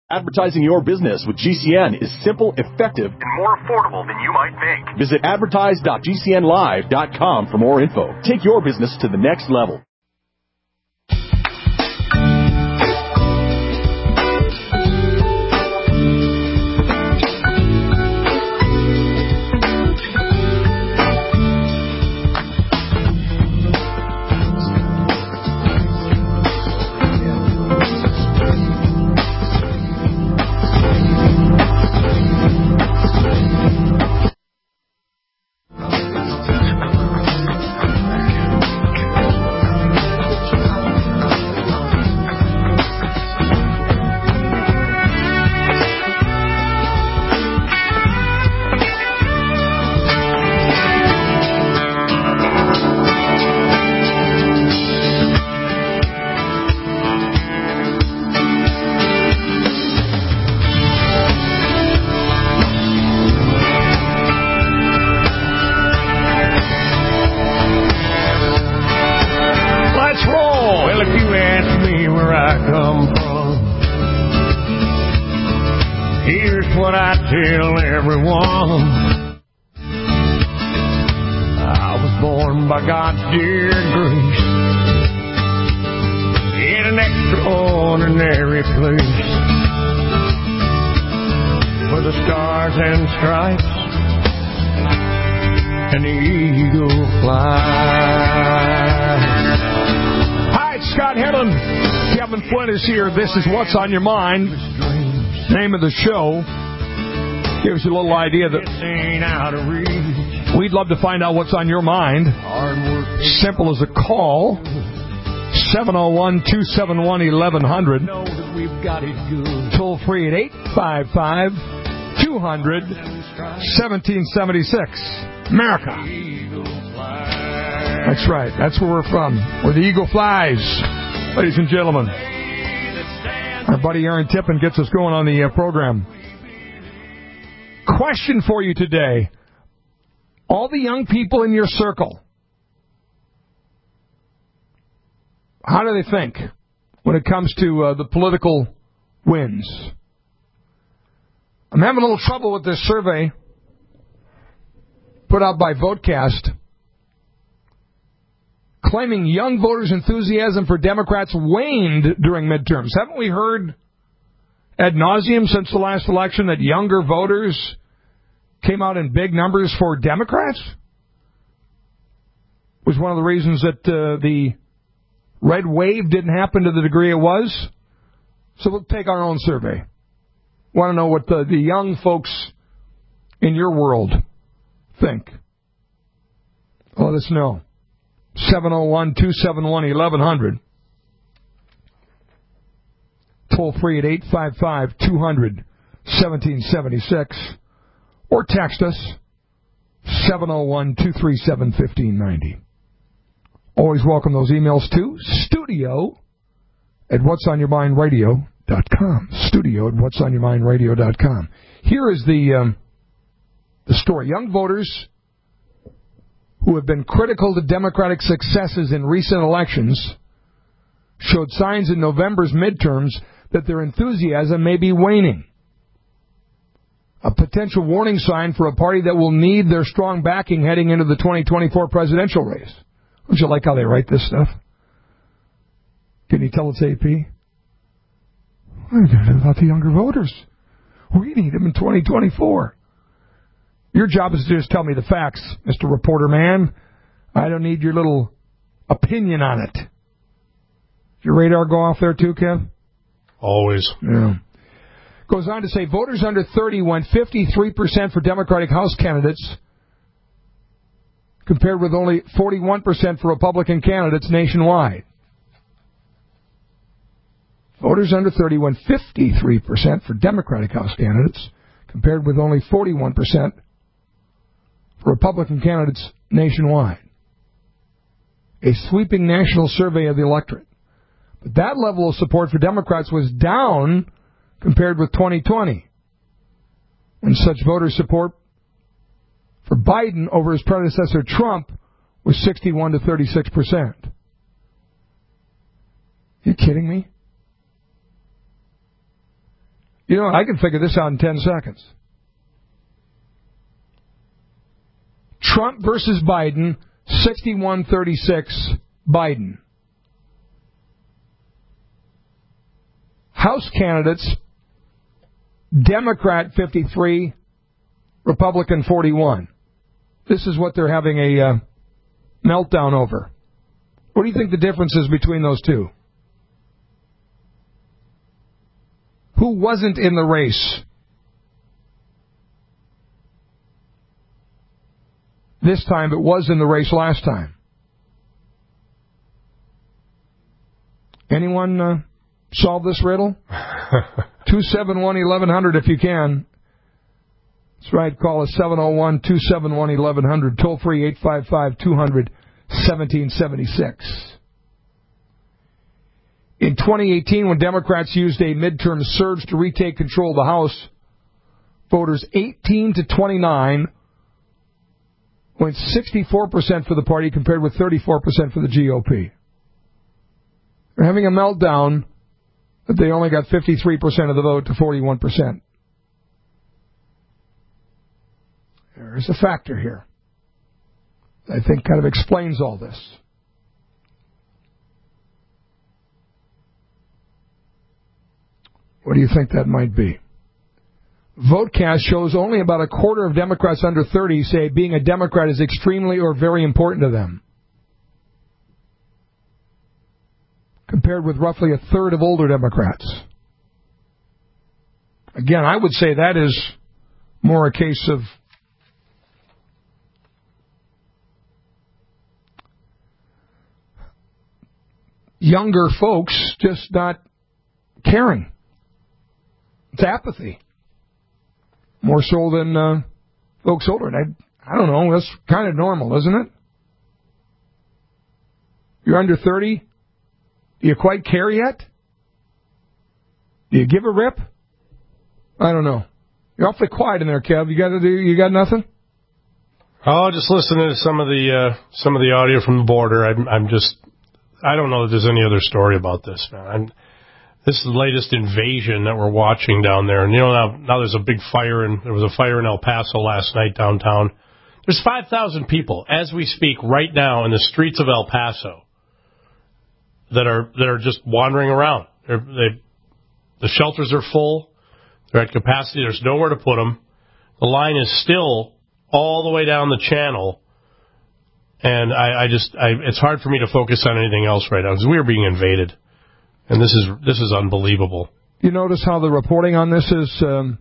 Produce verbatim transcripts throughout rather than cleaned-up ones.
Advertising your business with G C N is simple, effective, and more affordable than you might think. Visit advertise dot g c n live dot com for more info. Take your business to the next level. Here, this is What's on Your Mind. Name of the show gives you a little idea that we'd love to find out what's on your mind. Simple as a call. seven oh one, two seven one, eleven hundred. Toll free at eight five five, two hundred, seventeen seventy-six. America. That's right. That's where we're from. Where the eagle flies. Ladies and gentlemen. Our buddy Aaron Tippin gets us going on the uh, program. Question for you today. All the young people in your circle, how do they think when it comes to uh, the political wins? I'm having a little trouble with this survey put out by Votecast, claiming young voters' enthusiasm for Democrats waned during midterms. Haven't we heard ad nauseum since the last election that younger voters came out in big numbers for Democrats? Was one of the reasons that uh, the red wave didn't happen to the degree it was. So we'll take our own survey. Want to know what the, the young folks in your world think. Let us know. seven oh one, two seven one, eleven hundred. Toll free at eight five five, two hundred, seventeen seventy-six. Or text us, seven oh one, two three seven, one five nine zero. Always welcome those emails to studio at whats on your mind radio dot com. Studio at whats on your mind radio dot com. Here is the, um, the story. Young voters who have been critical to Democratic successes in recent elections showed signs in November's midterms that their enthusiasm may be waning. A potential warning sign for a party that will need their strong backing heading into the twenty twenty-four presidential race. Don't you like how they write this stuff? Can you tell it's A P? What about the younger voters? We need them in twenty twenty-four. Your job is to just tell me the facts, Mister Reporter Man. I don't need your little opinion on it. Did your radar go off there too, Kev? Always. Yeah. Goes on to say voters under thirty went fifty-three percent for Democratic House candidates, compared with only forty-one percent for Republican candidates nationwide. Voters under thirty went fifty-three percent for Democratic House candidates, compared with only forty-one percent for Republican candidates nationwide. A sweeping national survey of the electorate. But that level of support for Democrats was down compared with twenty twenty, when such voter support for Biden over his predecessor Trump was sixty-one to thirty-six percent. You kidding me? You know, I can figure this out in ten seconds. Trump versus Biden, sixty-one thirty-six, Biden. House candidates, Democrat fifty-three, Republican forty-one. This is what they're having a uh, meltdown over. What do you think the difference is between those two? Who wasn't in the race? This time it was in the race last time. Anyone uh, solve this riddle? two seven one, eleven hundred if you can. That's right, call us seven oh one, two seven one, eleven hundred, toll free eight five five, two hundred, seventeen seventy-six. In twenty eighteen, when Democrats used a midterm surge to retake control of the House, voters eighteen to twenty-nine went sixty-four percent for the party compared with thirty-four percent for the G O P. They're having a meltdown that they only got fifty-three percent of the vote to forty-one percent. There's a factor here that I think kind of explains all this. What do you think that might be? VoteCast shows only about a quarter of Democrats under thirty say being a Democrat is extremely or very important to them, compared with roughly a third of older Democrats. Again, I would say that is more a case of younger folks just not caring. It's apathy. More so than uh, folks older. And I, I don't know, that's kind of normal, isn't it? You're under thirty? Do you quite care yet? Do you give a rip? I don't know. You're awfully quiet in there, Kev. You got to do. You got nothing? Oh, just listening to some of the uh, some of the audio from the border. I'm, I'm just. I don't know that there's any other story about this, man. I'm, this is the latest invasion that we're watching down there. And, you know, now, now there's a big fire, and there was a fire in El Paso last night downtown. There's five thousand people, as we speak, right now in the streets of El Paso that are that are just wandering around. They're, they, the shelters are full. They're at capacity. There's nowhere to put them. The line is still all the way down the channel. And I, I just, I, it's hard for me to focus on anything else right now because we are being invaded. And this is this is unbelievable. You notice how the reporting on this is um,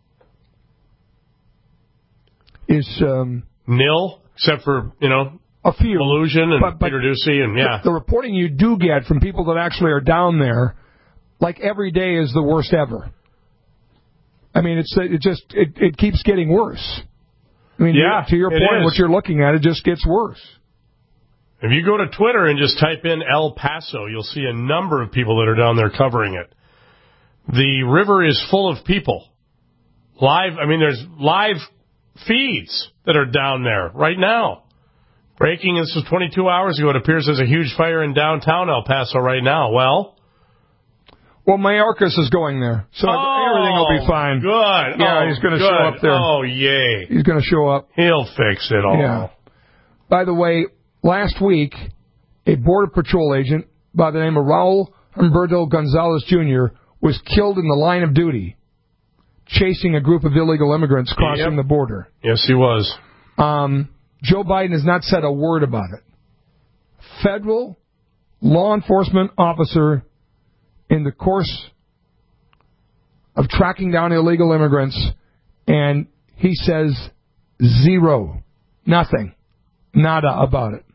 is um, nil, except for you know a few Illusion and but, but Peter Ducey and yeah. The, the reporting you do get from people that actually are down there, like every day is the worst ever. I mean, it's it just it, it keeps getting worse. I mean, yeah, to your point, what you're looking at, it just gets worse. If you go to Twitter and just type in El Paso, you'll see a number of people that are down there covering it. The river is full of people. Live, I mean, there's live feeds that are down there right now. Breaking, this was twenty-two hours ago, it appears there's a huge fire in downtown El Paso right now. Well... Well, Mayorkas is going there, so oh, everything will be fine. Good. Yeah, oh, he's going to good. show up there. Oh, yay. He's going to show up. He'll fix it all. Yeah. By the way, last week, a Border Patrol agent by the name of Raul Humberto Gonzalez Junior was killed in the line of duty, chasing a group of illegal immigrants crossing yep. the border. Yes, he was. Um, Joe Biden has not said a word about it. Federal law enforcement officer in the course of tracking down illegal immigrants, and he says zero, nothing, nada about it.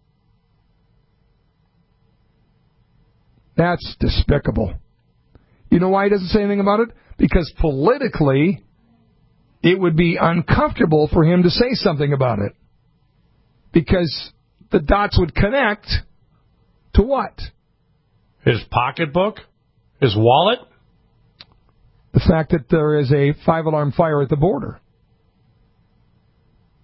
That's despicable. You know why he doesn't say anything about it? Because politically, it would be uncomfortable for him to say something about it. Because the dots would connect to what? His pocketbook? His wallet? The fact that there is a five-alarm fire at the border.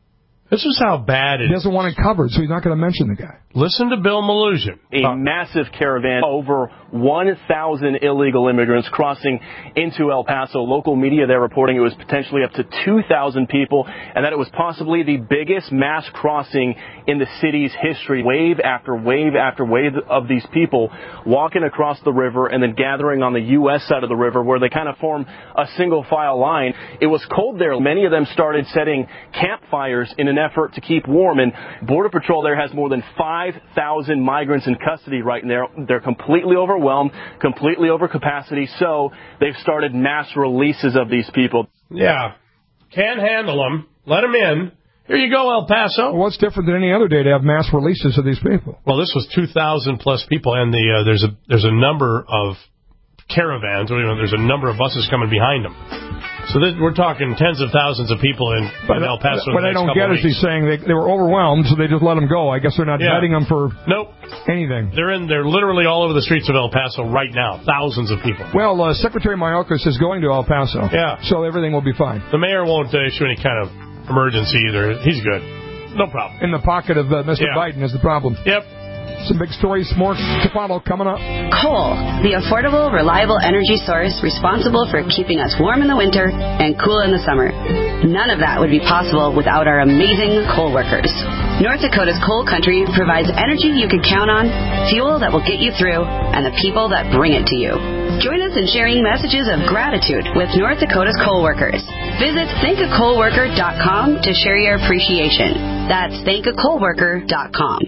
This is how bad it is. He doesn't want it covered, so he's not going to mention the guy. Listen to Bill Maluzhin. A uh, massive caravan, over one thousand illegal immigrants crossing into El Paso. Local media there reporting it was potentially up to two thousand people, and that it was possibly the biggest mass crossing in the city's history. Wave after wave after wave of these people walking across the river and then gathering on the U S side of the river where they kind of form a single file line. It was cold there. Many of them started setting campfires in an effort to keep warm, and Border Patrol there has more than five thousand migrants in custody right now. They're completely overwhelmed, completely over capacity, so they've started mass releases of these people. Yeah, can't handle them. Let them in. Here you go, El Paso. Well, what's different than any other day to have mass releases of these people? Well, this was two thousand plus people, and the uh, there's a there's a number of caravans. You know, there's a number of buses coming behind them. So this, we're talking tens of thousands of people in, but, in El Paso. What I don't get is he's saying they, they were overwhelmed, so they just let them go. I guess they're not yeah. vetting them for nope. anything. They're in. They're literally all over the streets of El Paso right now. Thousands of people. Well, uh, Secretary Mayorkas is going to El Paso. Yeah. So everything will be fine. The mayor won't uh, issue any kind of emergency either. He's good. No problem. In the pocket of uh, Mister Yeah. Biden is the problem. Yep. Some big stories, more to follow coming up. Coal, the affordable, reliable energy source responsible for keeping us warm in the winter and cool in the summer. None of that would be possible without our amazing coal workers. North Dakota's coal country provides energy you can count on, fuel that will get you through, and the people that bring it to you. Join us in sharing messages of gratitude with North Dakota's coal workers. Visit thank a coal worker dot com to share your appreciation. That's thank a coal worker dot com.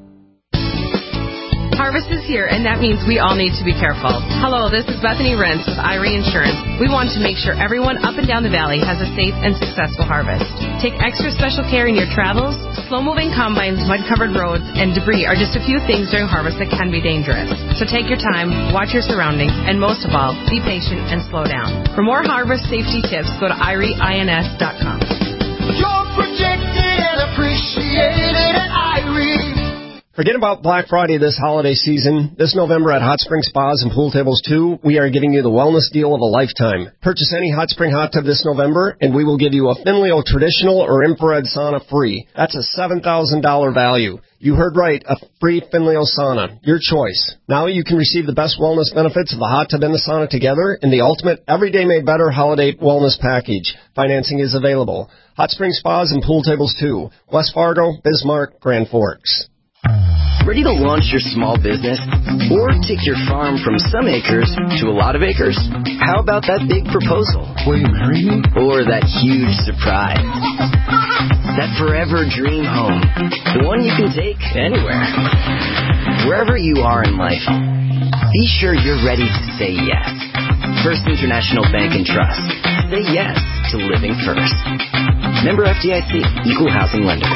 Harvest is here, and that means we all need to be careful. Hello, this is Bethany Rentz with I R E Insurance. We want to make sure everyone up and down the valley has a safe and successful harvest. Take extra special care in your travels. Slow-moving combines, mud-covered roads, and debris are just a few things during harvest that can be dangerous. So take your time, watch your surroundings, and most of all, be patient and slow down. For more harvest safety tips, go to I R E ins dot com. You're protected and appreciated at I R E. Forget about Black Friday this holiday season. This November at Hot Spring Spas and Pool Tables two, we are giving you the wellness deal of a lifetime. Purchase any Hot Spring hot tub this November, and we will give you a Finleo traditional or infrared sauna free. That's a seven thousand dollars value. You heard right, a free Finleo sauna. Your choice. Now you can receive the best wellness benefits of the hot tub and the sauna together in the ultimate Everyday Made Better holiday wellness package. Financing is available. Hot Spring Spas and Pool Tables two, West Fargo, Bismarck, Grand Forks. Ready to launch your small business? Or take your farm from some acres to a lot of acres? How about that big proposal? Will you marry me? Or that huge surprise? That forever dream home. The one you can take anywhere. Wherever you are in life, be sure you're ready to say yes. First International Bank and Trust. Say yes to living first. Member F D I C, Equal Housing Lender.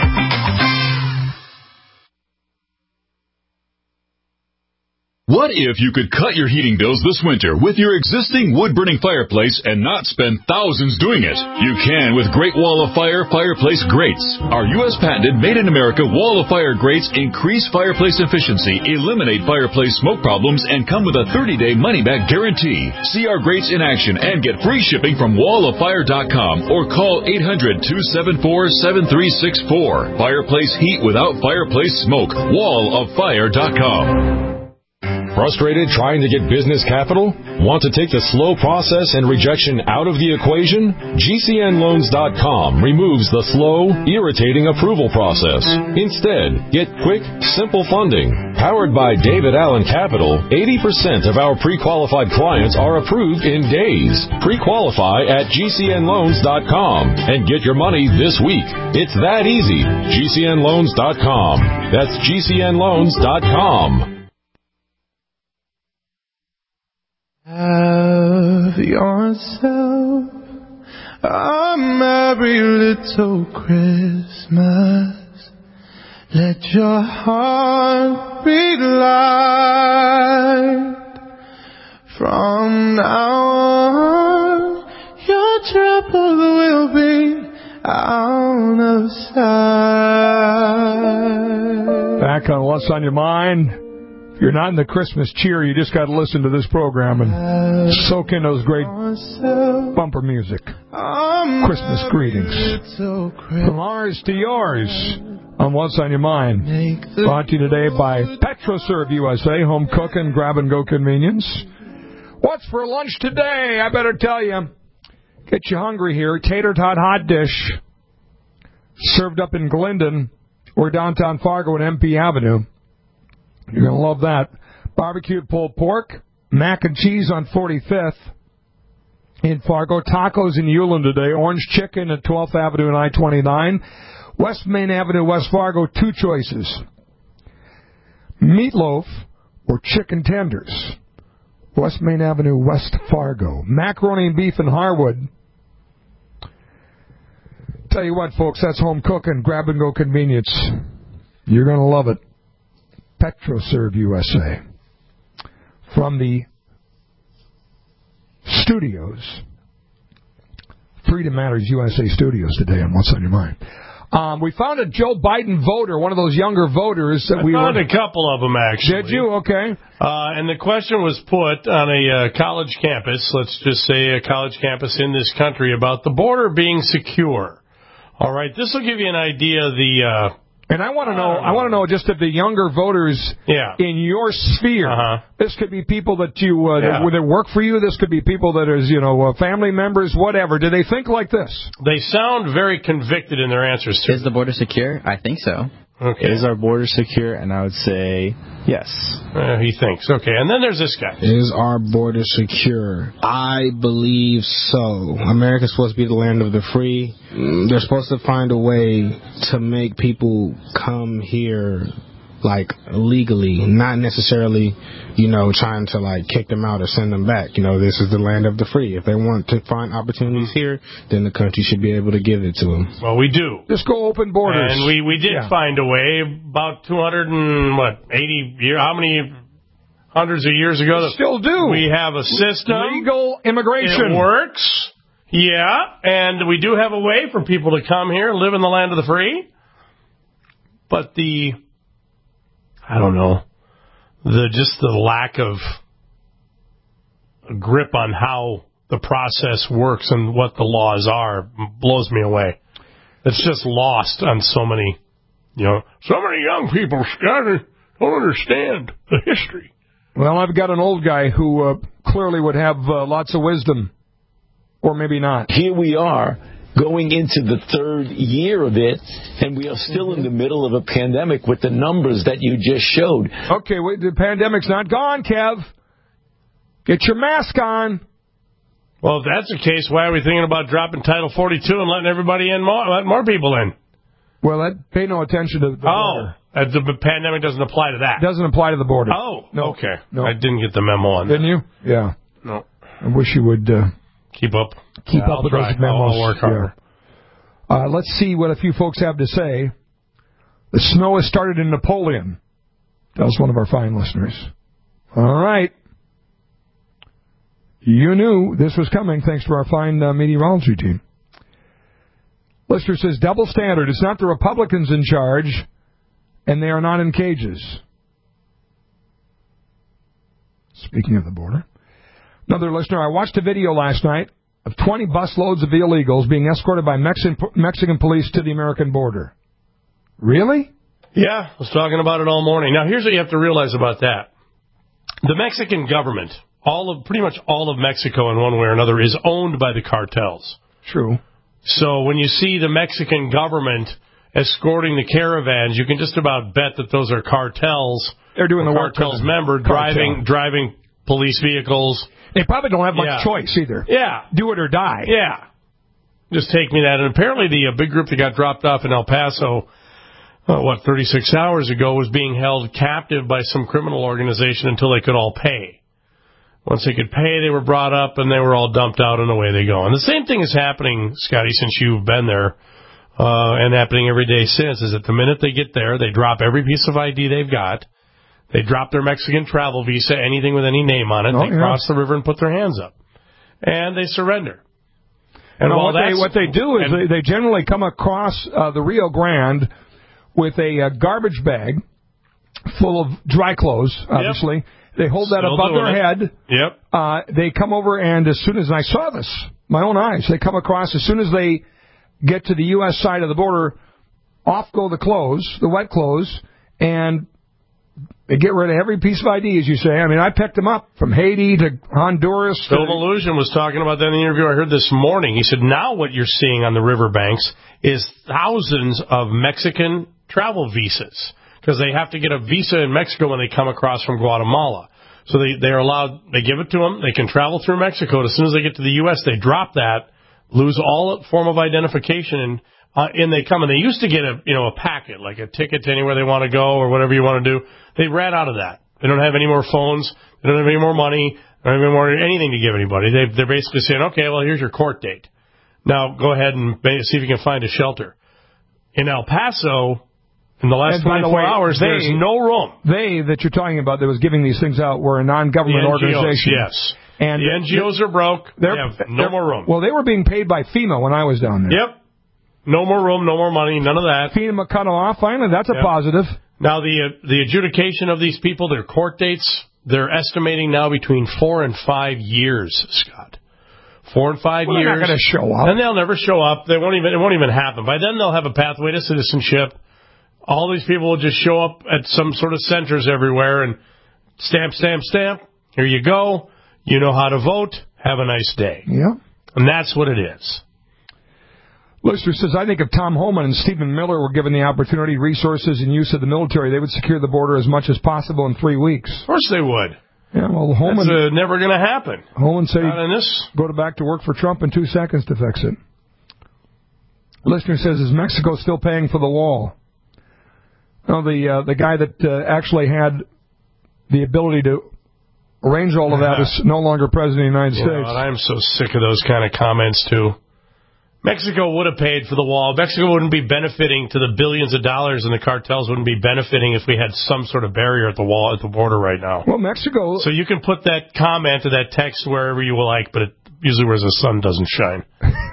What if you could cut your heating bills this winter with your existing wood-burning fireplace and not spend thousands doing it? You can with Great Wall of Fire fireplace grates. Our U S patented made-in-America Wall of Fire grates increase fireplace efficiency, eliminate fireplace smoke problems, and come with a thirty-day money-back guarantee. See our grates in action and get free shipping from wall of fire dot com or call eight hundred, two seven four, seven three six four. Fireplace heat without fireplace smoke. wall of fire dot com. Frustrated trying to get business capital? Want to take the slow process and rejection out of the equation? G C N loans dot com removes the slow, irritating approval process. Instead, get quick, simple funding. Powered by David Allen Capital, eighty percent of our pre-qualified clients are approved in days. Pre-qualify at G C N loans dot com and get your money this week. It's that easy. G C N loans dot com. That's G C N loans dot com. Have yourself a merry little Christmas. Let your heart beat light. From now on, your troubles will be out of sight. Back on What's on Your Mind. you're not in the Christmas cheer, you just got to listen to this program and soak in those great bumper music. Christmas greetings. From ours to yours on What's on Your Mind. Brought to you today by PetroServe U S A, home cooking, grab-and-go convenience. What's for lunch today? I better tell you. Get you hungry here. Tater tot hot dish. Served up in Glendon or downtown Fargo and M P Avenue. You're going to love that. Barbecued pulled pork. Mac and cheese on forty-fifth in Fargo. Tacos in Ulen today. Orange chicken at twelfth Avenue and I twenty-nine. West Main Avenue, West Fargo, two choices. Meatloaf or chicken tenders. West Main Avenue, West Fargo. Macaroni and beef in Harwood. Tell you what, folks, that's home cooking, grab-and-go convenience. You're going to love it. PetroServe U S A. From the studios, Freedom Matters U S A studios today on What's on Your Mind. Um, we found a Joe Biden voter, one of those younger voters that I we found were... a couple of them, actually. Did you? Okay. Uh, and the question was put on a uh, college campus, let's just say a college campus in this country, about the border being secure. All right, this will give you an idea of the... Uh, and I want to know, I want to know just if the younger voters yeah. in your sphere, uh-huh. this could be people that you uh, yeah. that, that work for you. This could be people that is, you know, uh, family members, whatever. Do they think like this? They sound very convicted in their answers to Is the border secure? I think so. Okay. Is our border secure? And I would say yes. Uh, he thinks. Okay, and then there's this guy. Is our border secure? I believe so. America's supposed to be the land of the free. They're supposed to find a way to make people come here, like, legally, not necessarily, you know, trying to, like, kick them out or send them back. You know, this is the land of the free. If they want to find opportunities here, then the country should be able to give it to them. Well, we do. Just go open borders. And we, we did yeah. find a way about two hundred and, what, eighty years, how many hundreds of years ago? We still do. We have a system. Legal immigration. It works. Yeah. And we do have a way for people to come here and live in the land of the free. But the... I don't know, the just the lack of grip on how the process works and what the laws are blows me away. It's just lost on so many, you know, so many young people, Scott, don't understand the history. Well, I've got an old guy who uh, clearly would have uh, lots of wisdom, or maybe not. Here we are, going into the third year of it, and we are still mm-hmm. in the middle of a pandemic with the numbers that you just showed. Okay, wait, the pandemic's not gone, Kev. Get your mask on. Well, if that's the case, why are we thinking about dropping Title forty-two and letting everybody in, more, let more people in? Well, that, pay no attention to the oh, border. The pandemic doesn't apply to that. Doesn't apply to the border. Oh, no. okay. No. I didn't get the memo on that. Didn't you? Yeah. No. I wish you would... Uh, Keep up. Keep yeah, up I'll with try. those memos. I'll work harder. Yeah. Uh, let's see what a few folks have to say. The snow has started in Napoleon. That was one of our fine listeners. All right. You knew this was coming thanks to our fine uh, meteorology team. Listener says, double standard. It's not the Republicans in charge, and they are not in cages. Speaking of the border. Another listener, I watched a video last night of twenty busloads of illegals being escorted by Mexican, Mexican police to the American border. Really? Yeah, I was talking about it all morning. Now, here's what you have to realize about that. The Mexican government, all of pretty much all of Mexico in one way or another, is owned by the cartels. True. So when you see the Mexican government escorting the caravans, you can just about bet that those are cartels. They're doing the work. Cartels member driving driving police vehicles. They probably don't have much yeah. choice either. Yeah. Do it or die. Yeah. Just take me that. And apparently the uh, big group that got dropped off in El Paso, uh, what, thirty-six hours ago, was being held captive by some criminal organization until they could all pay. Once they could pay, they were brought up and they were all dumped out and away they go. And the same thing is happening, Scotty, since you've been there, uh, and happening every day since, is that the minute they get there, they drop every piece of I D they've got. They drop their Mexican travel visa, anything with any name on it. Oh, they yeah. cross the river and put their hands up. And they surrender. And no, what, they, what they do is they, they generally come across uh, the Rio Grande with a uh, garbage bag full of dry clothes, obviously. Yep. They hold that Still above their it. head. Yep. Uh, they come over, and as soon as and I saw this, my own eyes, they come across, as soon as they get to the U S side of the border, off go the clothes, the wet clothes, and they get rid of every piece of I D, as you say. I mean, I picked them up from Haiti to Honduras. Phil Illusion was talking about that in the interview I heard this morning. He said, now what you're seeing on the riverbanks is thousands of Mexican travel visas, because they have to get a visa in Mexico when they come across from Guatemala. So they, they're allowed, they give it to them, they can travel through Mexico. As soon as they get to the U S, they drop that, lose all form of identification, and uh, in they come. And they used to get a, you know, a packet, like a ticket to anywhere they want to go or whatever you want to do. They ran out of that. They don't have any more phones. They don't have any more money. They don't have any more anything to give anybody. They, they're basically saying, okay, well, here's your court date. Now go ahead and see if you can find a shelter. In El Paso, in the last twenty-four way, hours, they, there's no room. They that you're talking about that was giving these things out were a non-government organization. Yes. And the N G Os are broke. They have no more room. Well, they were being paid by FEMA when I was down there. Yep. No more room, no more money, none of that. FEMA cut them off. Finally, that's a yep. positive. Now, the uh, the adjudication of these people, their court dates, they're estimating now between four and five years, Scott. Four and five well, years. They're not going to show up. And they'll never show up. They won't even. It won't even happen. By then, they'll have a pathway to citizenship. All these people will just show up at some sort of centers everywhere and stamp, stamp, stamp. Here you go. You know how to vote. Have a nice day. Yeah. And that's what it is. Listener says, I think if Tom Homan and Stephen Miller were given the opportunity, resources, and use of the military, they would secure the border as much as possible in three weeks. Of course they would. Yeah, well, Homan... That's uh, never going to happen. Homan said Not in this. Go to back to work for Trump in two seconds to fix it. Listener says, is Mexico still paying for the wall? No, the uh, the guy that uh, actually had the ability to arrange all of that yeah. is no longer president of the United you States. Know, I am so sick of those kind of comments, too. Mexico would have paid for the wall. Mexico wouldn't be benefiting to the billions of dollars, and the cartels wouldn't be benefiting if we had some sort of barrier at the wall at the border right now. Well, Mexico... So you can put that comment or that text wherever you like, but it usually where the sun doesn't shine.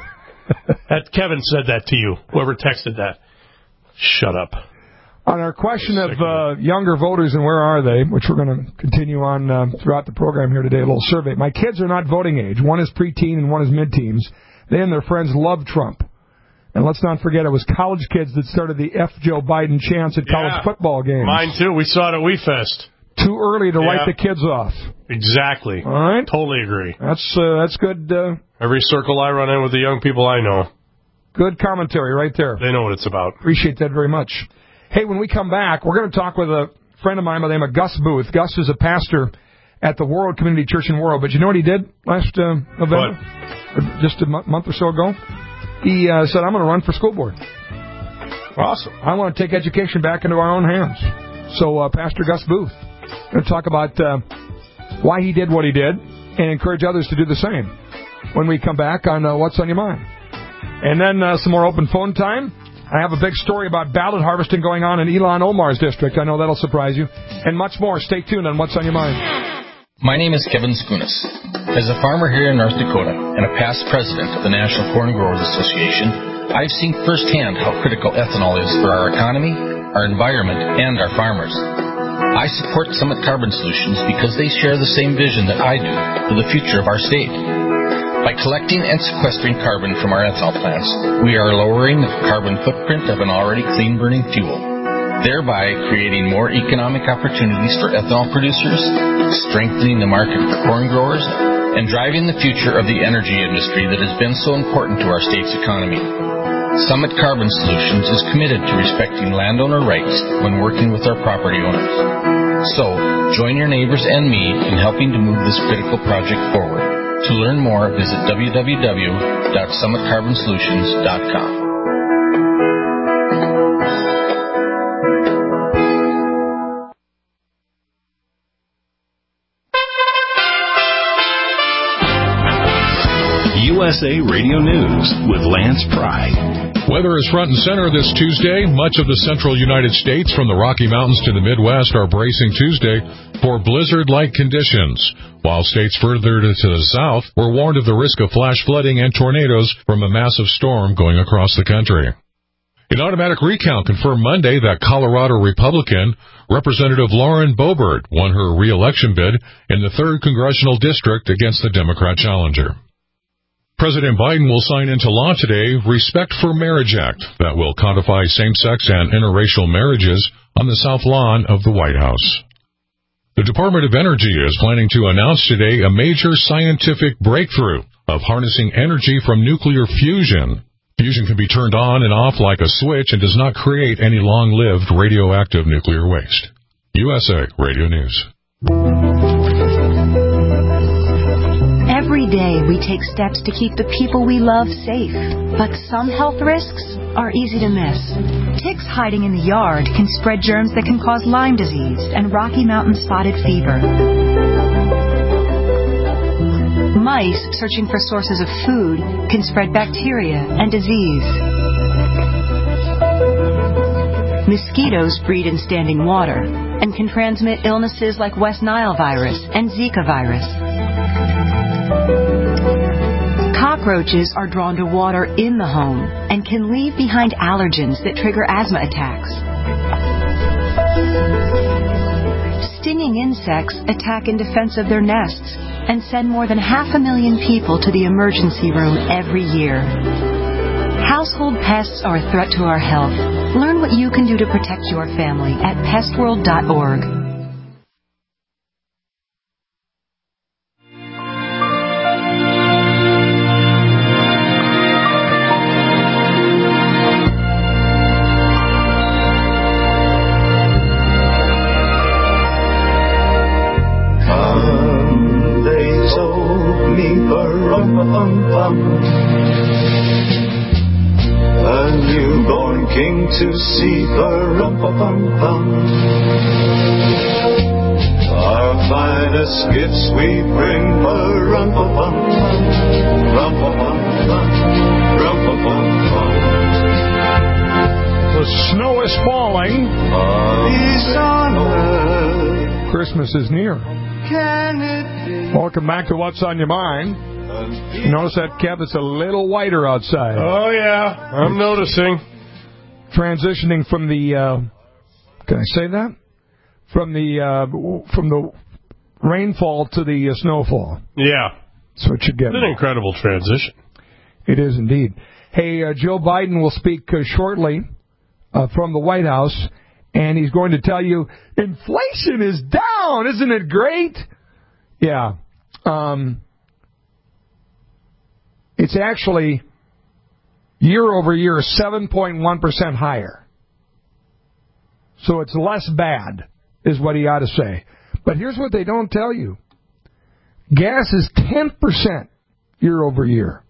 that Kevin said that to you, whoever texted that. Shut up. On our question of uh, younger voters and where are they, which we're going to continue on uh, throughout the program here today, a little survey. My kids are not voting age. One is preteen and one is mid-teens. They and their friends love Trump. And let's not forget, it was college kids that started the F. Joe Biden chants at yeah, college football games. Mine, too. We saw it at WeFest. Too early to yeah. write the kids off. Exactly. All right? Totally agree. That's uh, that's good. Uh, Every circle I run in with the young people I know. Good commentary right there. They know what it's about. Appreciate that very much. Hey, when we come back, we're going to talk with a friend of mine by the name of Gus Booth. Gus is a pastor at the World Community Church in World. But you know what he did last uh, November? What? Just a m- month or so ago? He uh, said, I'm going to run for school board. Awesome. I want to take education back into our own hands. So uh, Pastor Gus Booth going to talk about uh, why he did what he did and encourage others to do the same when we come back on uh, What's on Your Mind. And then uh, some more open phone time. I have a big story about ballot harvesting going on in Elon Omar's district. I know that'll surprise you. And much more. Stay tuned on What's on Your Mind. My name is Kevin Skunas. As a farmer here in North Dakota and a past president of the National Corn Growers Association, I've seen firsthand how critical ethanol is for our economy, our environment, and our farmers. I support Summit Carbon Solutions because they share the same vision that I do for the future of our state. By collecting and sequestering carbon from our ethanol plants, we are lowering the carbon footprint of an already clean-burning fuel, thereby creating more economic opportunities for ethanol producers, strengthening the market for corn growers, and driving the future of the energy industry that has been so important to our state's economy. Summit Carbon Solutions is committed to respecting landowner rights when working with our property owners. So, join your neighbors and me in helping to move this critical project forward. To learn more, visit w w w dot summit carbon solutions dot com. U S A Radio News with Lance Pry. Weather is front and center this Tuesday. Much of the central United States, from the Rocky Mountains to the Midwest, are bracing Tuesday for blizzard-like conditions, while states further to the south were warned of the risk of flash flooding and tornadoes from a massive storm going across the country. An automatic recount confirmed Monday that Colorado Republican Representative Lauren Boebert won her re-election bid in the third Congressional District against the Democrat challenger. President Biden will sign into law today Respect for Marriage Act that will codify same-sex and interracial marriages on the South Lawn of the White House. The Department of Energy is planning to announce today a major scientific breakthrough of harnessing energy from nuclear fusion. Fusion can be turned on and off like a switch and does not create any long-lived radioactive nuclear waste. U S A Radio News. Every day we take steps to keep the people we love safe, but some health risks are easy to miss. Ticks hiding in the yard can spread germs that can cause Lyme disease and Rocky Mountain spotted fever. Mice searching for sources of food can spread bacteria and disease. Mosquitoes breed in standing water and can transmit illnesses like West Nile virus and Zika virus. Cockroaches are drawn to water in the home and can leave behind allergens that trigger asthma attacks. Stinging insects attack in defense of their nests and send more than half a million people to the emergency room every year. Household pests are a threat to our health. Learn what you can do to protect your family at pest world dot org. To see pa-rum-pa-pum-pum. Our finest gifts we bring pa-rum-pa-pum-pum. Rum-pa-pum-pum. Rum-pa-pum-pum. The snow is falling. Peace on earth. Christmas is near. Can it be? Welcome back to What's on Your Mind. You notice that, Kev, it's a little whiter outside. Oh, yeah. I'm it's noticing. Transitioning from the, uh, can I say that? From the uh, from the rainfall to the uh, snowfall. Yeah. That's what you get. It's an incredible transition. It is indeed. Hey, uh, Joe Biden will speak uh, shortly uh, from the White House, and he's going to tell you inflation is down. Isn't it great? Yeah. Um, it's actually year over year seven point one percent higher. So it's less bad, is what he ought to say. But here's what they don't tell you. Gas is ten percent year over year.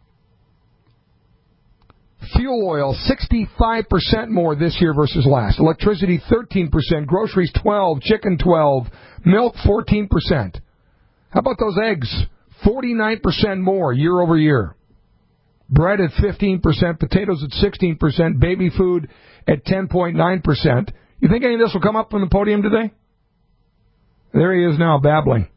Fuel oil, sixty-five percent more this year versus last. Electricity, thirteen percent. Groceries, twelve percent. Chicken, twelve percent. Milk, fourteen percent. How about those eggs? forty-nine percent more year over year. Bread at fifteen percent. Potatoes at sixteen percent. Baby food at ten point nine percent. You think any of this will come up on the podium today? There he is now, babbling.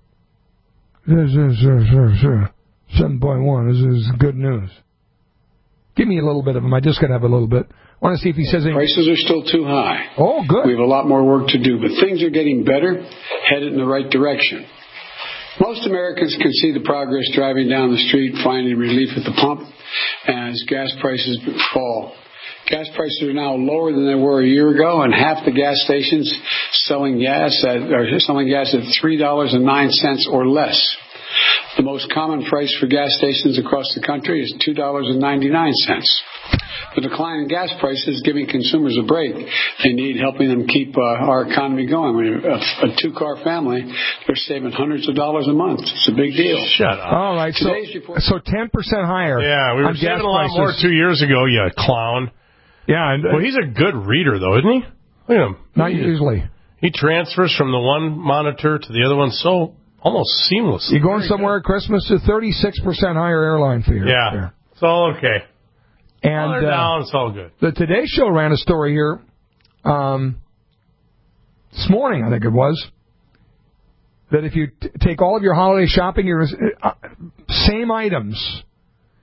seven point one. This is good news. Give me a little bit of him. I just got to have a little bit. I want to see if he says anything. Prices are still too high. Oh, good. We have a lot more work to do, but things are getting better, headed in the right direction. Most Americans can see the progress driving down the street, finding relief at the pump as gas prices fall. Gas prices are now lower than they were a year ago, and half the gas stations selling gas at, are selling gas at three dollars and nine cents or less. The most common price for gas stations across the country is two dollars and ninety-nine cents. The decline in gas prices is giving consumers a break. They need helping them keep uh, our economy going. When you're a, a two-car family, they're saving hundreds of dollars a month. It's a big deal. Shut up. All right, so, report- so ten percent higher. Yeah, we were on saving gas a lot prices. more two years ago, you clown. Yeah. And, uh, well, he's a good reader, though, isn't he? Look at him. Not he, usually. He transfers from the one monitor to the other one so almost seamlessly. You going somewhere at Christmas to thirty-six percent higher airline fare. Yeah, there. It's all okay. And All uh, down, it's all good. The Today Show ran a story here um, this morning, I think it was, that if you t- take all of your holiday shopping, your uh, same items,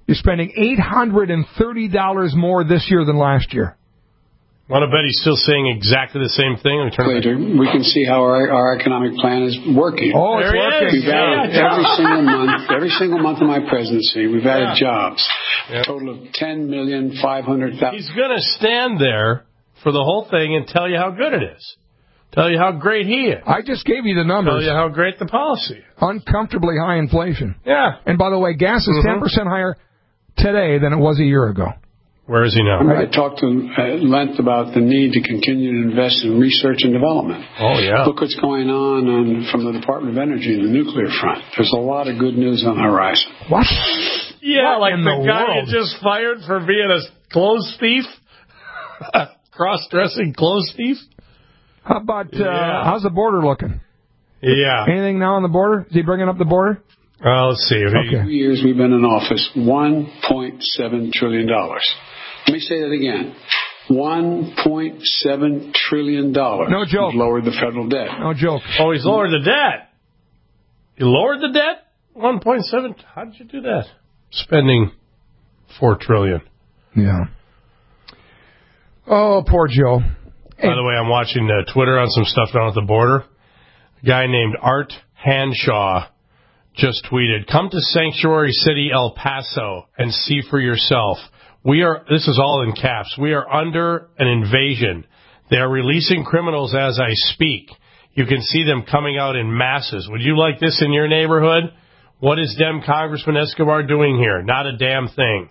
You're spending eight hundred thirty dollars more this year than last year. Want to bet he's still saying exactly the same thing? We, turn Later, we can see how our, our economic plan is working. Oh, it's working. We've added Yeah. every single month, every single month of my presidency, we've added Yeah. jobs. Yeah. A total of ten million five hundred thousand. He's going to stand there for the whole thing and tell you how good it is. Tell you how great he is. I just gave you the numbers. Tell you how great the policy is. Uncomfortably high inflation. Yeah. And by the way, gas is Mhm. ten percent higher today than it was a year ago. Where is he now? I talked to him at length about the need to continue to invest in research and development. Oh, yeah. Look what's going on, on from the Department of Energy in the nuclear front. There's a lot of good news on the horizon. What? Yeah, What like in the, the guy world? you just fired for being a clothes thief? Cross-dressing clothes thief? How about, uh, Yeah. how's the border looking? Yeah. Anything now on the border? Is he bringing up the border? Well, let's see. If he- Two years we've been in office, one point seven trillion dollars. Let me say that again. one point seven trillion dollars. No joke. We've lowered the federal debt. No joke. Oh, he's lowered the debt. You lowered the debt? one point seven. How did you do that? Spending four trillion dollars. Yeah. Oh, poor Joe. By the way, I'm watching uh, Twitter on some stuff down at the border. A guy named Art Hanshaw just tweeted, "Come to Sanctuary City, El Paso, and see for yourself. We are," this is all in caps, "we are under an invasion. They are releasing criminals as I speak. You can see them coming out in masses. Would you like this in your neighborhood? What is Dem Congressman Escobar doing here? Not a damn thing."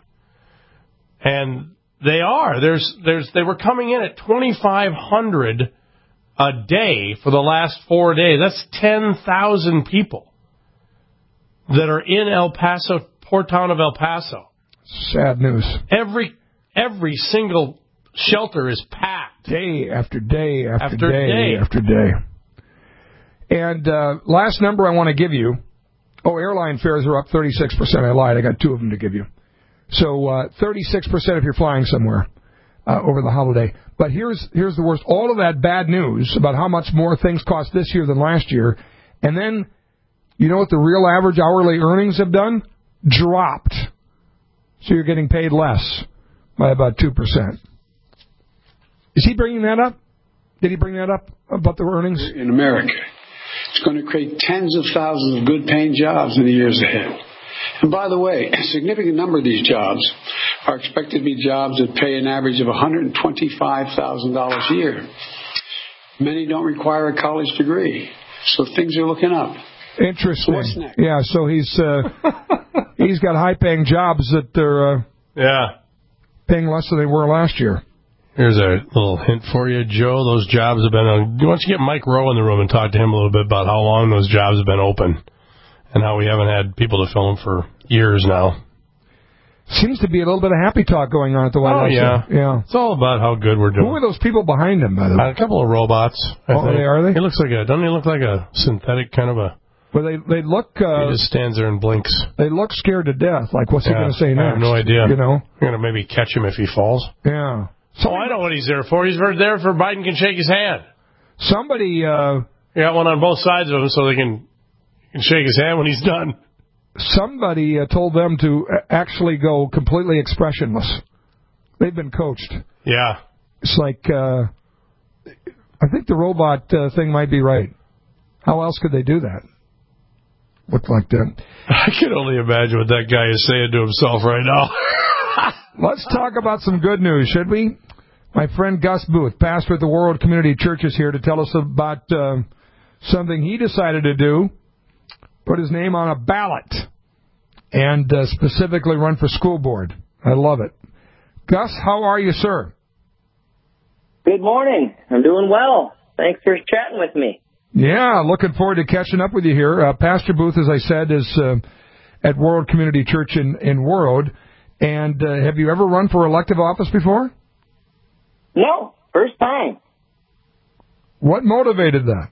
And they are. There's, there's, they were coming in at twenty-five hundred a day for the last four days. That's ten thousand people that are in El Paso, port town of El Paso. Sad news. Every every single shelter is packed. Day after day after, After day, day. after day. And uh, last number I want to give you. Oh, airline fares are up thirty-six percent. I lied. I got two of them to give you. So uh, thirty-six percent if you're flying somewhere uh, over the holiday. But here's here's the worst. All of that bad news about how much more things cost this year than last year. And then, you know what the real average hourly earnings have done? Dropped. So you're getting paid less by about two percent. Is he bringing that up? Did he bring that up about the earnings? In America. It's going to create tens of thousands of good-paying jobs in the years ahead. And by the way, a significant number of these jobs are expected to be jobs that pay an average of one hundred twenty-five thousand dollars a year. Many don't require a college degree, so things are looking up. Interesting. So what's next? Yeah, so he's uh, he's got high-paying jobs that they're uh, Yeah. paying less than they were last year. Here's a little hint for you, Joe. Those jobs have been on. Why don't you get Mike Rowe in the room and talk to him a little bit about how long those jobs have been open and how we haven't had people to fill them for years now. Seems to be a little bit of happy talk going on at the White Oh, House. yeah. Yeah. It's all about how good we're doing. Who are those people behind him, by the way? A couple of robots. I Oh, think. they are they? He looks like a. Doesn't he look like a synthetic kind of a? Well, they they look. Uh, he just stands there and blinks. They look scared to death. Like, what's he Yeah, going to say next? I have no idea. You know? You're going to maybe catch him if he falls. Yeah. So I know what he's there for. He's there for Biden can shake his hand. Somebody. Uh, You got one on both sides of him so they can, can shake his hand when he's done. somebody uh, told them to actually go completely expressionless. They've been coached. Yeah. It's like, uh, I think the robot uh, thing might be right. How else could they do that? Look like that. I can only imagine what that guy is saying to himself right now. Let's talk about some good news, should we? My friend Gus Booth, pastor at the World Community Church, is here to tell us about uh, something he decided to do. Put his name on a ballot and uh, specifically run for school board. I love it. Gus, how are you, sir? Good morning. I'm doing well. Thanks for chatting with me. Yeah, looking forward to catching up with you here. Uh, Pastor Booth, as I said, is uh, at World Community Church in, in World. And uh, have you ever run for elective office before? No, first time. What motivated that?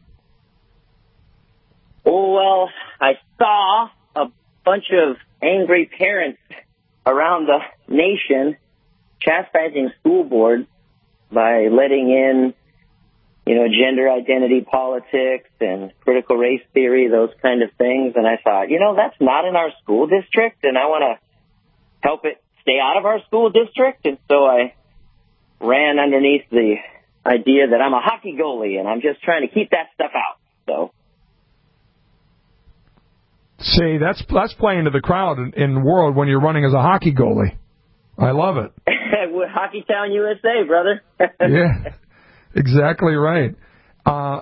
Oh, well, I saw a bunch of angry parents around the nation chastising school boards by letting in, you know, gender identity politics and critical race theory, those kind of things. And I thought, you know, that's not in our school district, and I want to help it stay out of our school district. And so I ran underneath the idea that I'm a hockey goalie and I'm just trying to keep that stuff out. So, see, that's that's playing to the crowd in, in the world when you're running as a hockey goalie. I love it. Hockey Town, U S A, brother. Yeah, exactly right. Uh,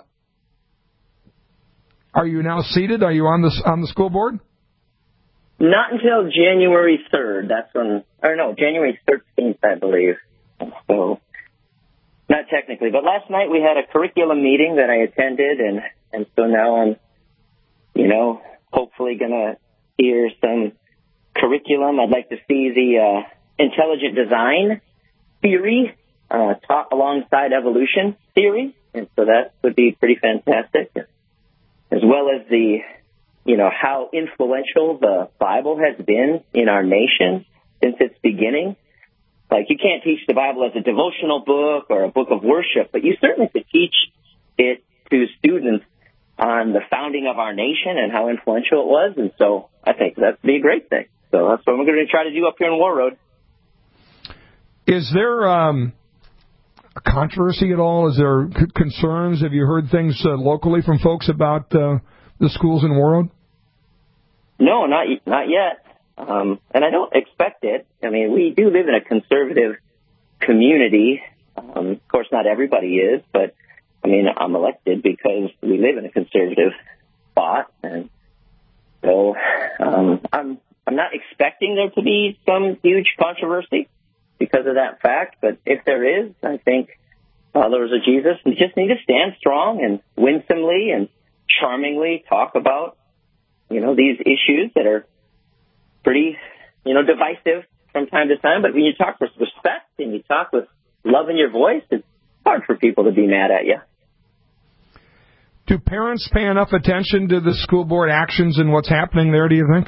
are you now seated? Are you on the on the school board? Not until January third. That's when, or no, January thirteenth, I believe. So, not technically, but last night we had a curriculum meeting that I attended, and, and so now I'm, you know, hopefully going to hear some curriculum. I'd like to see the uh, intelligent design theory uh, taught alongside evolution theory, and so that would be pretty fantastic, as well as the, you know, how influential the Bible has been in our nation since its beginning. Like, you can't teach the Bible as a devotional book or a book of worship, but you certainly could teach it to students on the founding of our nation and how influential it was. And so I think that'd be a great thing. So that's what we're going to try to do up here in War Road. Is there um, a controversy at all? Is there c- concerns? Have you heard things uh, locally from folks about uh, the schools in War Road? No, not not yet. Um, and I don't expect it. I mean, we do live in a conservative community. Um, of course, not everybody is, but, I mean, I'm elected because we live in a conservative spot. And so um, I'm I'm not expecting there to be some huge controversy because of that fact. But if there is, I think followers of Jesus, we just need to stand strong and winsomely and charmingly talk about, you know, these issues that are pretty, you know, divisive from time to time. But when you talk with respect and you talk with love in your voice, it's hard for people to be mad at you. Do parents pay enough attention to the school board actions and what's happening there, do you think?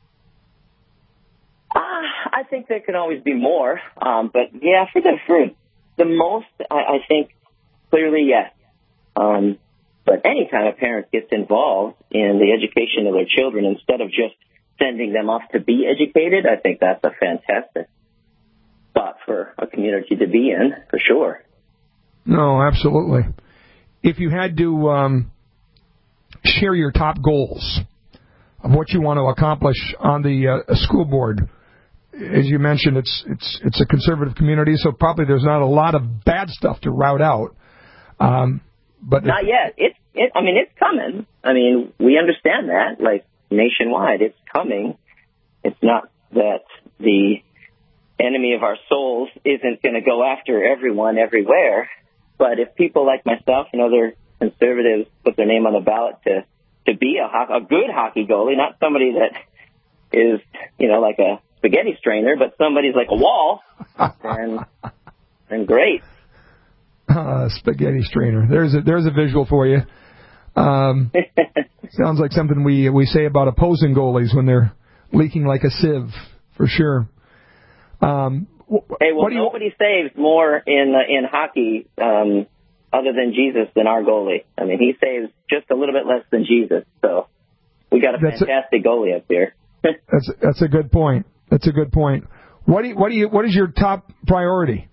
Uh, I think there can always be more. Um, but, yeah, for the, for the most, I, I think clearly, yes. Um, but anytime a parent gets involved in the education of their children instead of just sending them off to be educated, I think that's a fantastic spot for a community to be in, for sure. No, absolutely. If you had to um, share your top goals of what you want to accomplish on the uh, school board, as you mentioned, it's it's it's a conservative community, so probably there's not a lot of bad stuff to rout out. Um, but not yet. It's it. I mean, it's coming. I mean, we understand that. Like, nationwide, it's coming. It's not that the enemy of our souls isn't going to go after everyone everywhere, but if people like myself and other conservatives put their name on the ballot to to be a, ho- a good hockey goalie, not somebody that is, you know, like a spaghetti strainer, but somebody's like a wall, then, then great. Uh, spaghetti strainer. There's a there's a visual for you. Um, sounds like something we we say about opposing goalies when they're leaking like a sieve, for sure. Um, wh- hey, well, what do you... nobody saves more in uh, in hockey um, other than Jesus than our goalie. I mean, he saves just a little bit less than Jesus, so we got a that's fantastic a, goalie up here. that's that's a good point. That's a good point. What do you, what do you what is your top priority?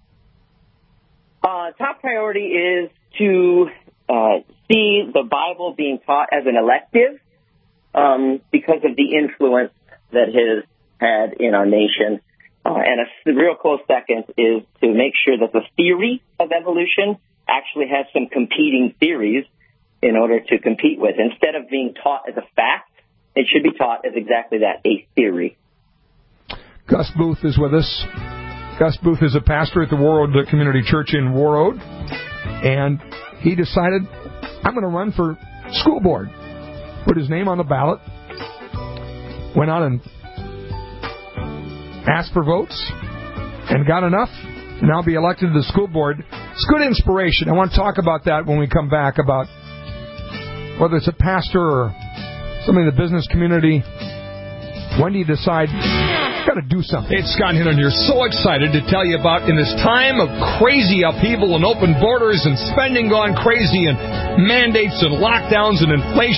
Uh, top priority is to uh, see the Bible being taught as an elective um, because of the influence that it has had in our nation. Uh, and a real close second is to make sure that the theory of evolution actually has some competing theories in order to compete with. Instead of being taught as a fact, it should be taught as exactly that, a theory. Gus Booth is with us. Gus Booth is a pastor at the War Road Community Church in War Road, and he decided, I'm going to run for school board. Put his name on the ballot, went out and asked for votes, and got enough to now be elected to the school board. It's good inspiration. I want to talk about that when we come back, about whether it's a pastor or somebody in the business community. When do you decide you've got to do something? It's Scott Hinton here, so excited to tell you about, in this time of crazy upheaval and open borders and spending gone crazy and mandates and lockdowns and inflation,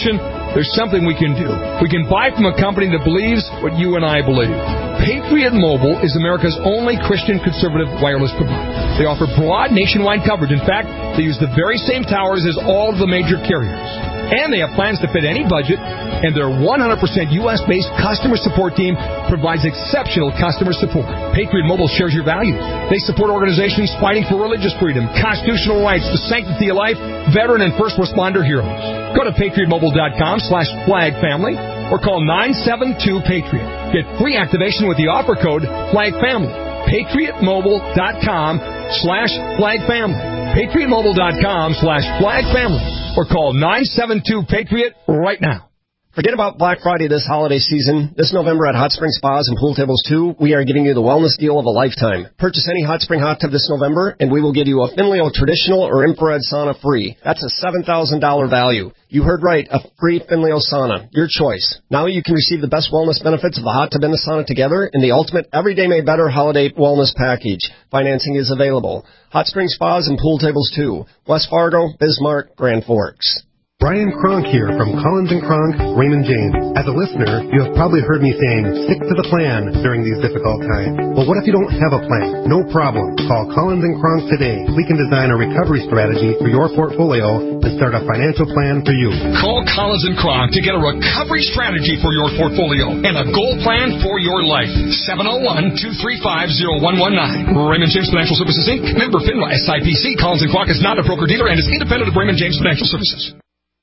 there's something we can do. We can buy from a company that believes what you and I believe. Patriot Mobile is America's only Christian conservative wireless provider. They offer broad nationwide coverage. In fact, they use the very same towers as all of the major carriers. And they have plans to fit any budget, and their one hundred percent U S-based customer support team provides exceptional customer support. Patriot Mobile shares your values. They support organizations fighting for religious freedom, constitutional rights, the sanctity of life, veteran and first responder heroes. Go to patriot mobile dot com slash flag family or call nine seven two PATRIOT. Get free activation with the offer code FLAGFAMILY. patriot mobile dot com slash flag family. patriot mobile dot com slash flag family. Or call nine seven two PATRIOT right now. Forget about Black Friday this holiday season. This November at Hot Spring Spas and Pool Tables two, we are giving you the wellness deal of a lifetime. Purchase any Hot Spring hot tub this November, and we will give you a Finleo traditional or infrared sauna free. That's a seven thousand dollars value. You heard right, a free Finleo sauna. Your choice. Now you can receive the best wellness benefits of the hot tub and the sauna together in the ultimate Everyday Made Better holiday wellness package. Financing is available. Hot Spring Spas and Pool Tables two, West Fargo, Bismarck, Grand Forks. Brian Kronk here from Collins and Kronk, Raymond James. As a listener, you have probably heard me saying, stick to the plan during these difficult times. But what if you don't have a plan? No problem. Call Collins and Kronk today. We can design a recovery strategy for your portfolio and start a financial plan for you. Call Collins and Kronk to get a recovery strategy for your portfolio and a goal plan for your life. seven oh one, two three five, oh one one nine. Raymond James Financial Services, Incorporated. Member FINRA S I P C. Collins and Kronk is not a broker-dealer and is independent of Raymond James Financial Services.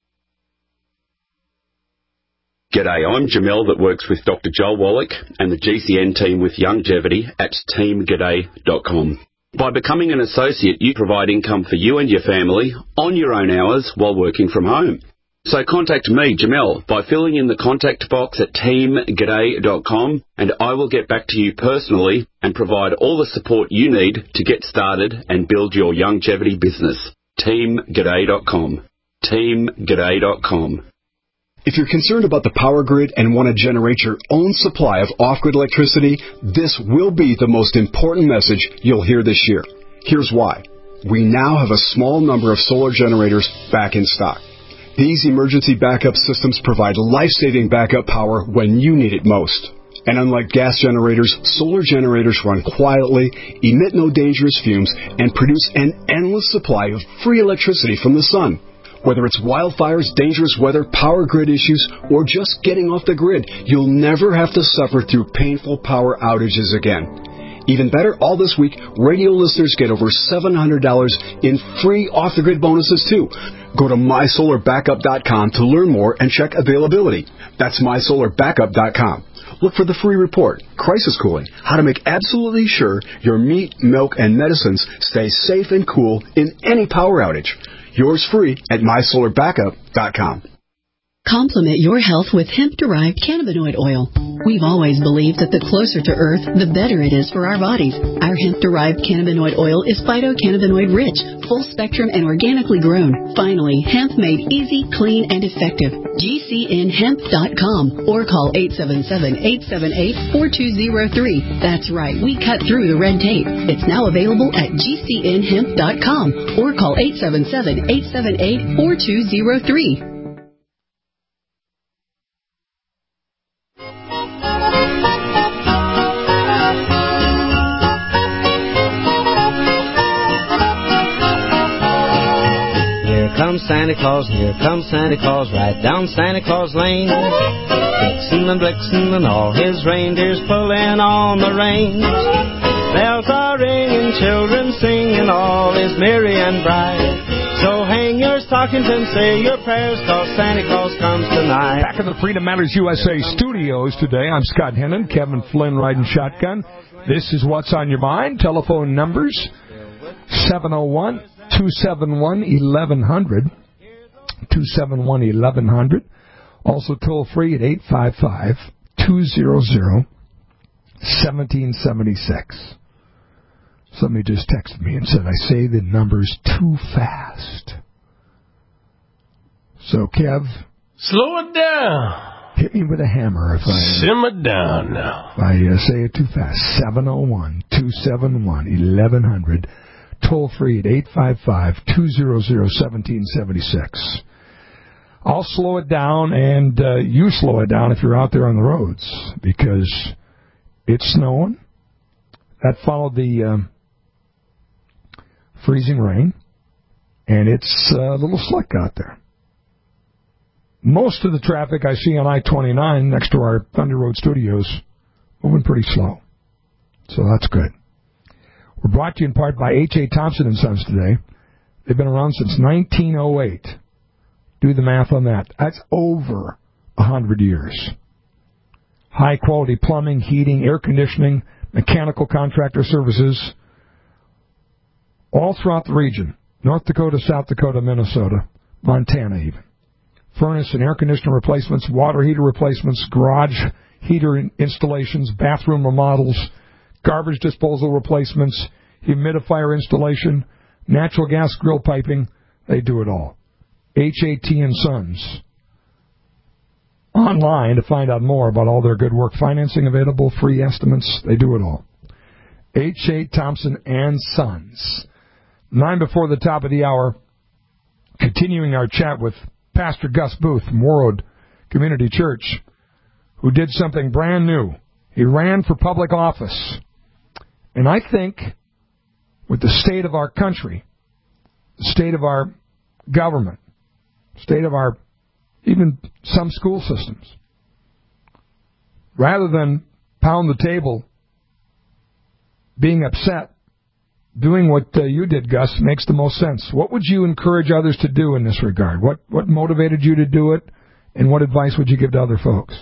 G'day, I'm Jamel that works with Doctor Joel Wallach and the G C N team with Longevity at team g'day dot com. By becoming an associate, you provide income for you and your family on your own hours while working from home. So contact me, Jamel, by filling in the contact box at team g'day dot com, and I will get back to you personally and provide all the support you need to get started and build your longevity business. team g'day dot com. team g'day dot com. If you're concerned about the power grid and want to generate your own supply of off-grid electricity, this will be the most important message you'll hear this year. Here's why. We now have a small number of solar generators back in stock. These emergency backup systems provide life-saving backup power when you need it most. And unlike gas generators, solar generators run quietly, emit no dangerous fumes, and produce an endless supply of free electricity from the sun. Whether it's wildfires, dangerous weather, power grid issues, or just getting off the grid, you'll never have to suffer through painful power outages again. Even better, all this week, radio listeners get over seven hundred dollars in free off-the-grid bonuses, too. Go to my solar backup dot com to learn more and check availability. That's my solar backup dot com. Look for the free report, Crisis Cooling, how to make absolutely sure your meat, milk, and medicines stay safe and cool in any power outage. Yours free at my solar backup dot com. Complement your health with hemp-derived cannabinoid oil. We've always believed that the closer to Earth, the better it is for our bodies. Our hemp-derived cannabinoid oil is phytocannabinoid-rich, full-spectrum, and organically grown. Finally, hemp made easy, clean, and effective. G C N hemp dot com or call eight seven seven, eight seven eight, four two zero three. That's right, we cut through the red tape. It's now available at G C N hemp dot com or call eight seven seven, eight seven eight, four two zero three. Comes Santa Claus, here comes Santa Claus, right down Santa Claus Lane. Blitzen and Blitzen and all his reindeers pulling on the reins. Bells are ringing, children singing, all is merry and bright. So hang your stockings and say your prayers, cause Santa Claus comes tonight. Back in the Freedom Matters U S A studios today, I'm Scott Hennon, Kevin Flynn riding shotgun. This is What's on Your Mind. Telephone numbers, seven oh one, two seven one, eleven hundred, two seven one, eleven hundred. Also toll free at eight five five, two hundred, seventeen seventy-six. Somebody just texted me and said I say the numbers too fast. So, Kev, slow it down. Hit me with a hammer if I simmer down now. If I uh, say it too fast. seven oh one, two seven one, eleven hundred. Toll free at eight five five, two hundred, seventeen seventy-six. I'll slow it down, and uh, you slow it down if you're out there on the roads, because it's snowing. That followed the um, freezing rain, and it's uh, a little slick out there. Most of the traffic I see on I twenty-nine next to our Thunder Road studios moving pretty slow, so that's good. We're brought to you in part by H A. Thompson and Sons today. They've been around since nineteen oh eight. Do the math on that. That's over one hundred years. High-quality plumbing, heating, air conditioning, mechanical contractor services, all throughout the region. North Dakota, South Dakota, Minnesota, Montana even. Furnace and air conditioner replacements, water heater replacements, garage heater installations, bathroom remodels, garbage disposal replacements, humidifier installation, natural gas grill piping. They do it all. H A T and Sons. Online to find out more about all their good work. Financing available, free estimates. They do it all. H A. Thompson and Sons. Nine before the top of the hour. Continuing our chat with Pastor Gus Booth from Warroad Community Church, who did something brand new. He ran for public office. And I think with the state of our country, the state of our government, state of our, even some school systems, rather than pound the table, being upset, doing what uh, you did, Gus, makes the most sense. What would you encourage others to do in this regard? What what motivated you to do it, and what advice would you give to other folks?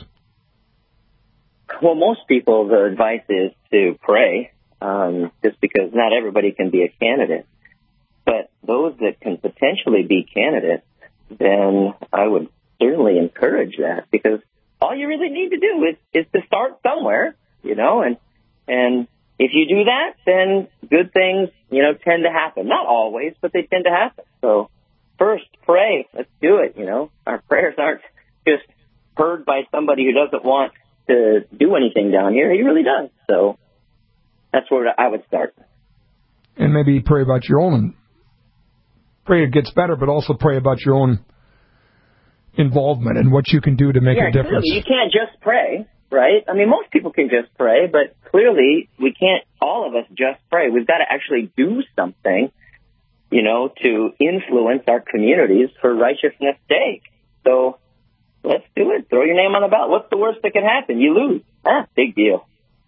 Well, most people, the advice is to pray, um, just because not everybody can be a candidate. But those that can potentially be candidates, then I would certainly encourage that, because all you really need to do is, is to start somewhere, you know, and and if you do that, then good things, you know, tend to happen. Not always, but they tend to happen. So first, pray. Let's do it, you know. Our prayers aren't just heard by somebody who doesn't want to do anything down here. He really does. So that's where I would start. And maybe pray about your own. Pray it gets better, but also pray about your own involvement and what you can do to make yeah, a difference. Clearly you can't just pray, right? I mean, most people can just pray, but clearly we can't, all of us, just pray. We've got to actually do something, you know, to influence our communities for righteousness' sake. So let's do it. Throw your name on the ballot. What's the worst that can happen? You lose. Ah, big deal.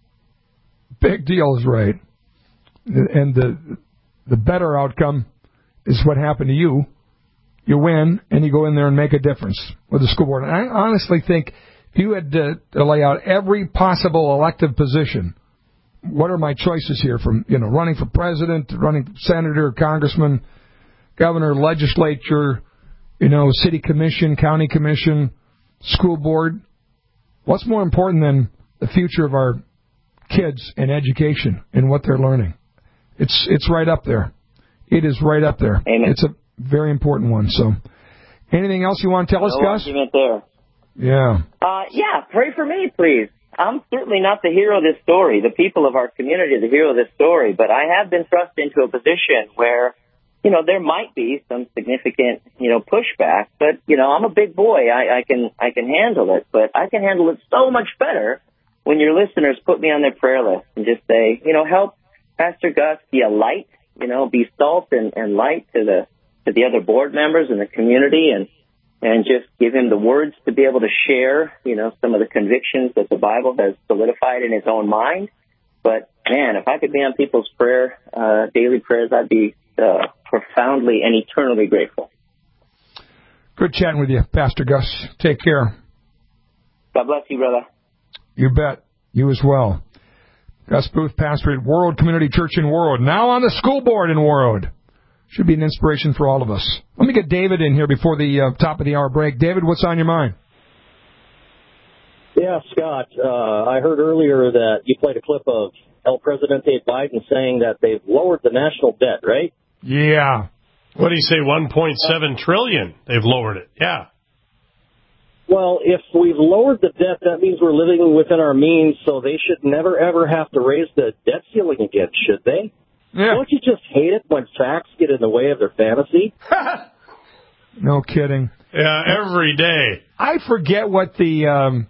Big deal is right. And the the better outcome is what happened to you. You win, and you go in there and make a difference with the school board. And I honestly think if you had to, to lay out every possible elective position, what are my choices here from, you know, running for president, running for senator, congressman, governor, legislature, you know, city commission, county commission, school board? What's more important than the future of our kids and education and what they're learning? It's it's right up there. It is right up there. Amen. It's a very important one. So, anything else you want to tell us, no Gus? argument there. Yeah. Uh, yeah, pray for me, please. I'm certainly not the hero of this story. The people of our community are the hero of this story, but I have been thrust into a position where, you know, there might be some significant, you know, pushback, but, you know, I'm a big boy. I, I can, I can handle it, but I can handle it so much better when your listeners put me on their prayer list and just say, you know, help Pastor Gus be a light, you know, be salt and, and light to the, to the other board members and the community, and, and just give him the words to be able to share, you know, some of the convictions that the Bible has solidified in his own mind. But, man, if I could be on people's prayer, uh, daily prayers, I'd be uh, profoundly and eternally grateful. Good chatting with you, Pastor Gus. Take care. God bless you, brother. You bet. You as well. Gus Booth, pastor at Warroad Community Church in Warroad. Now on the school board in Warroad. Should be an inspiration for all of us. Let me get David in here before the uh, top of the hour break. David, what's on your mind? Yeah, Scott, uh, I heard earlier that you played a clip of El Presidente Biden saying that they've lowered the national debt, right? Yeah. What did he say, one point seven trillion dollars? They've lowered it, yeah. Well, if we've lowered the debt, that means we're living within our means, so they should never, ever have to raise the debt ceiling again, should they? Yeah. Don't you just hate it when facts get in the way of their fantasy? No kidding. Yeah, every day. I forget what the... Um,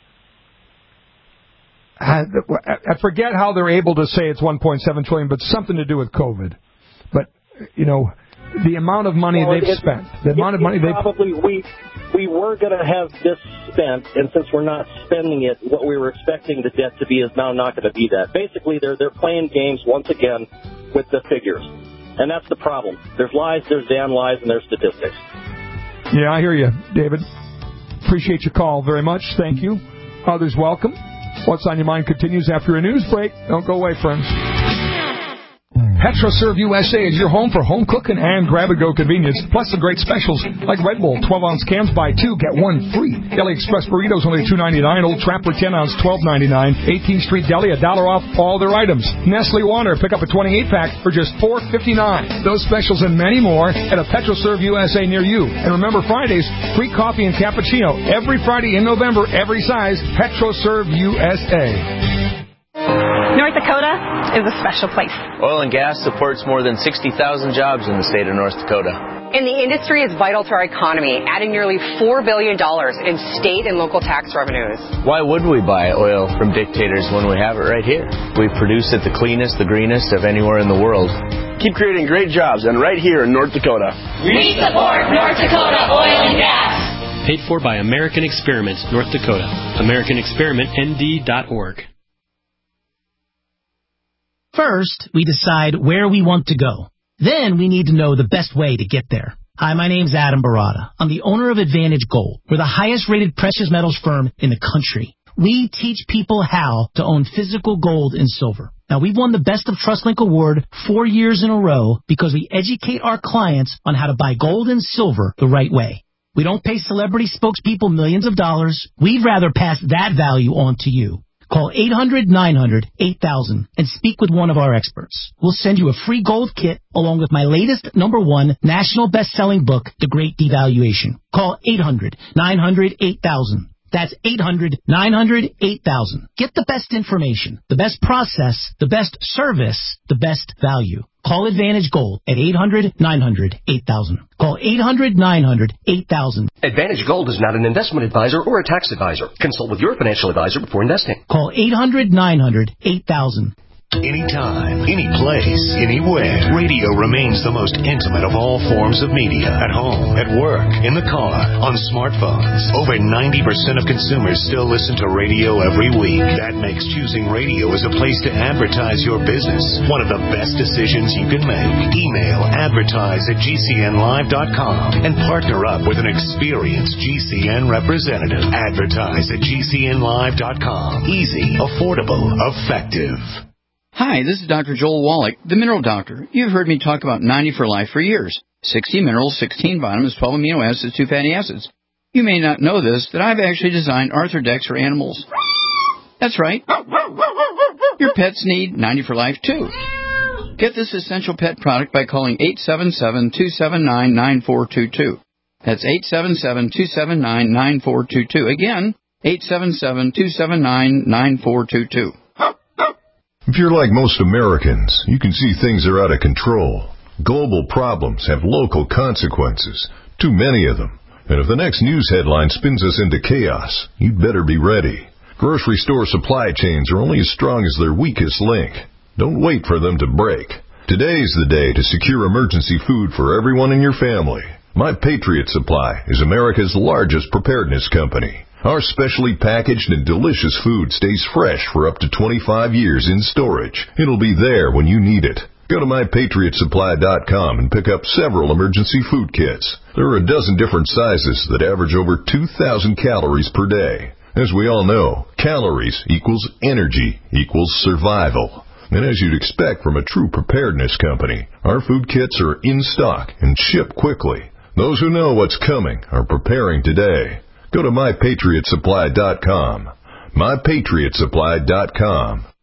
I forget how they're able to say it's one point seven trillion dollars, but something to do with COVID. But, you know, the amount of money well, they've it, spent, the it, amount of money they've... Probably we, we were going to have this spent, and since we're not spending it, what we were expecting the debt to be is now not going to be that. Basically, they're they're playing games once again with the figures. And that's the problem. There's lies, there's damn lies, and there's statistics. Yeah, I hear you, David. Appreciate your call very much. Thank you. Others welcome. What's on Your Mind continues after a news break. Don't go away, friends. PetroServe U S A is your home for home cooking and grab-and-go convenience, plus some great specials like Red Bull twelve-ounce cans, buy two, get one free. Deli Express burritos only two ninety-nine. Old Trapper ten-ounce, twelve ninety-nine. eighteenth Street Deli, a dollar off all their items. Nestle Water, pick up a twenty-eight pack for just four fifty-nine. Those specials and many more at a PetroServe U S A near you. And remember, Fridays, free coffee and cappuccino every Friday in November, every size. PetroServe U S A. North Dakota is a special place. Oil and gas supports more than sixty thousand jobs in the state of North Dakota. And the industry is vital to our economy, adding nearly four billion dollars in state and local tax revenues. Why would we buy oil from dictators when we have it right here? We produce it the cleanest, the greenest of anywhere in the world. Keep creating great jobs, and right here in North Dakota. We support North Dakota Oil and Gas. Paid for by American Experiment, North Dakota. American Experiment N D dot org. First, we decide where we want to go. Then we need to know the best way to get there. Hi, my name's Adam Barada. I'm the owner of Advantage Gold. We're the highest-rated precious metals firm in the country. We teach people how to own physical gold and silver. Now, we've won the Best of TrustLink Award four years in a row because we educate our clients on how to buy gold and silver the right way. We don't pay celebrity spokespeople millions of dollars. We'd rather pass that value on to you. Call eight hundred nine hundred eight thousand and speak with one of our experts. We'll send you a free gold kit along with my latest number one national best-selling book, The Great Devaluation. Call eight hundred nine hundred eight thousand. That's eight hundred nine hundred eight thousand. Get the best information, the best process, the best service, the best value. Call Advantage Gold at eight hundred nine hundred eight thousand. Call eight hundred nine hundred eight thousand. Advantage Gold is not an investment advisor or a tax advisor. Consult with your financial advisor before investing. Call eight hundred nine hundred eight thousand. Anytime, any place, anywhere. Radio remains the most intimate of all forms of media. At home, at work, in the car, on smartphones. Over ninety percent of consumers still listen to radio every week. That makes choosing radio as a place to advertise your business one of the best decisions you can make. Email advertise at G C N live dot com and partner up with an experienced G C N representative. Advertise at G C N live dot com. Easy, affordable, effective. Hi, this is Doctor Joel Wallach, the Mineral Doctor. You've heard me talk about ninety for Life for years. sixty minerals, sixteen vitamins, twelve amino acids, two fatty acids. You may not know this, that I've actually designed Arthrodex for animals. That's right. Your pets need ninety for Life, too. Get this essential pet product by calling eight seven seven, two seven nine, nine four two two. That's eight seven seven, two seven nine, nine four two two. Again, eight seven seven, two seven nine, nine four two two. If you're like most Americans, you can see things are out of control. Global problems have local consequences, too many of them. And if the next news headline spins us into chaos, you'd better be ready. Grocery store supply chains are only as strong as their weakest link. Don't wait for them to break. Today's the day to secure emergency food for everyone in your family. My Patriot Supply is America's largest preparedness company. Our specially packaged and delicious food stays fresh for up to twenty-five years in storage. It'll be there when you need it. Go to my patriot supply dot com and pick up several emergency food kits. There are a dozen different sizes that average over two thousand calories per day. As we all know, calories equals energy equals survival. And as you'd expect from a true preparedness company, our food kits are in stock and ship quickly. Those who know what's coming are preparing today. Go to my patriot supply dot com. my patriot supply dot com.